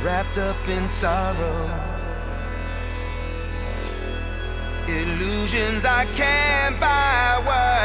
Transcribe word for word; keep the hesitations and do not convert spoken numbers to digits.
wrapped up in sorrow. Illusions I can't buy.